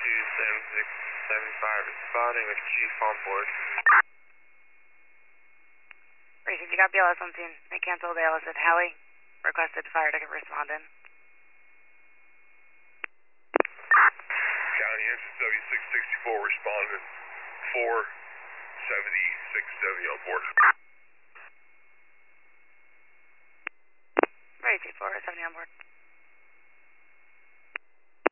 7675 responding with Chief on board. Racing, you got BLS on scene. They canceled ALS at Halley. Requested fire to respond in. County engine W664 responding 47670 on board.